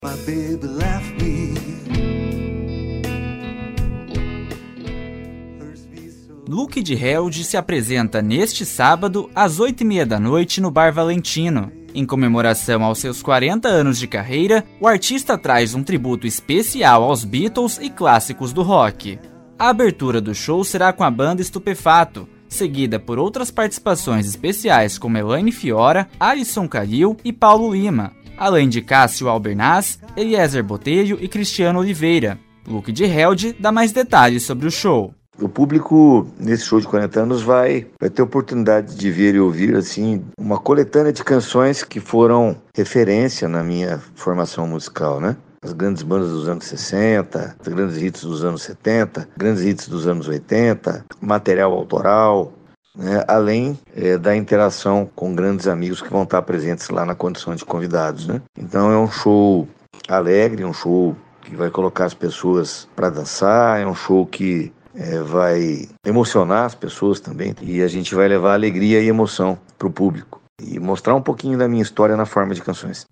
My baby left me. Luke de Held se apresenta neste sábado às 20h30 da noite no Bar Valentino. Em comemoração aos seus 40 anos de carreira, o artista traz um tributo especial aos Beatles e clássicos do rock. A abertura do show será com a banda Estupefato, seguida por outras participações especiais como Elaine Fiora, Alisson Calil e Paulo Lima, além de Cássio Albernaz, Eliezer Botelho e Cristiano Oliveira. Luke de Held dá mais detalhes sobre o show. O público, nesse show de 40 anos, vai ter oportunidade de ver e ouvir assim, uma coletânea de canções que foram referência na minha formação musical, né? As grandes bandas dos anos 60, os grandes hits dos anos 70, grandes hits dos anos 80, material autoral, né? Além da interação com grandes amigos que vão estar presentes lá na condição de convidados, né? Então é um show alegre, um show que vai colocar as pessoas para dançar, é um show que vai emocionar as pessoas também, e a gente vai levar alegria e emoção para o público e mostrar um pouquinho da minha história na forma de canções.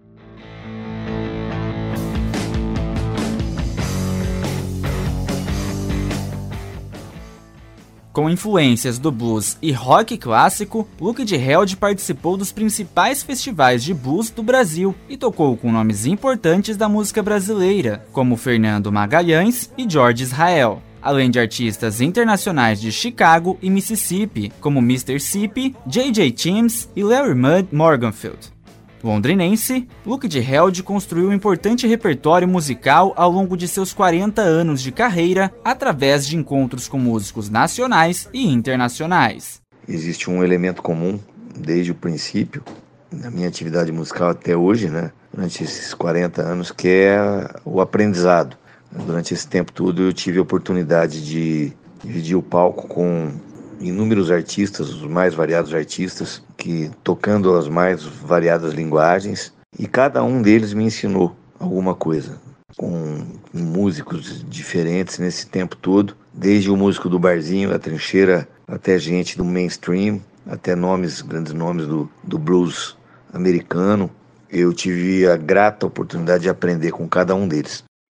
Com influências do blues e rock clássico, Luke de Held participou dos principais festivais de blues do Brasil e tocou com nomes importantes da música brasileira, como Fernando Magalhães e Jorge Israel, além de artistas internacionais de Chicago e Mississippi, como Mr. Sippy, J.J. Timms e Larry Mudd Morganfield. Londrinense, Luke de Held construiu um importante repertório musical ao longo de seus 40 anos de carreira, através de encontros com músicos nacionais e internacionais. Existe um elemento comum desde o princípio, na minha atividade musical até hoje, né? Durante esses 40 anos, que é o aprendizado. Durante esse tempo todo eu tive a oportunidade de dividir o palco com inúmeros artistas, os mais variados artistas, que tocando as mais variadas linguagens, e cada um deles me ensinou alguma coisa, com músicos diferentes nesse tempo todo, desde o músico do barzinho, da trincheira, até gente do mainstream, até grandes nomes do blues americano. Eu tive a grata oportunidade de aprender com cada um deles.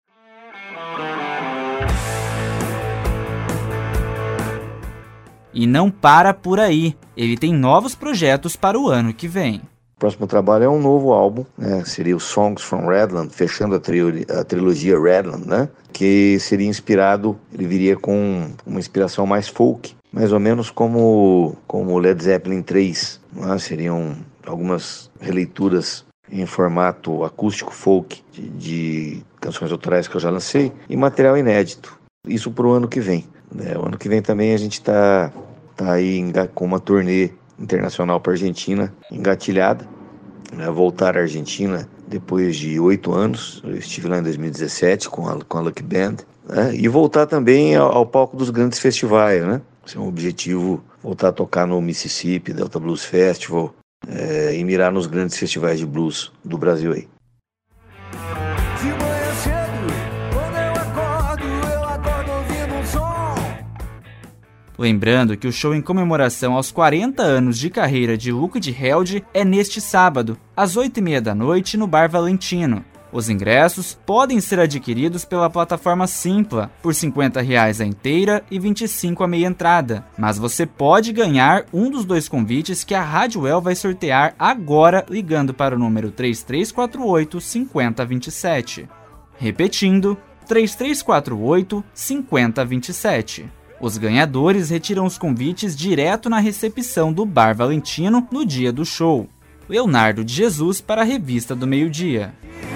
E não para por aí, ele tem novos projetos para o ano que vem. O próximo trabalho é um novo álbum, né? Seria o Songs from Redland, fechando a trilogia Redland, né? Que seria inspirado, ele viria com uma inspiração mais folk, mais ou menos como Led Zeppelin 3, né? Seriam algumas releituras em formato acústico folk de canções autorais que eu já lancei e material inédito. Isso para o ano que vem. O ano que vem também a gente está aí com uma turnê internacional para a Argentina engatilhada, né? Voltar à Argentina depois de 8 anos, eu estive lá em 2017 com a Lucky Band, né? E voltar também ao palco dos grandes festivais, né? Esse é um objetivo, voltar a tocar no Mississippi, Delta Blues Festival, e mirar nos grandes festivais de blues do Brasil aí. Lembrando que o show em comemoração aos 40 anos de carreira de Luke de Held é neste sábado, às 20h30 da noite no Bar Valentino. Os ingressos podem ser adquiridos pela plataforma Simpla, por R$ 50 a inteira e R$ 25 a meia entrada. Mas você pode ganhar um dos 2 convites que a Rádio Well vai sortear agora, ligando para o número 3348-5027. Repetindo, 3348-5027. Os ganhadores retiram os convites direto na recepção do Bar Valentino no dia do show. Leonardo de Jesus para a Revista do Meio-Dia.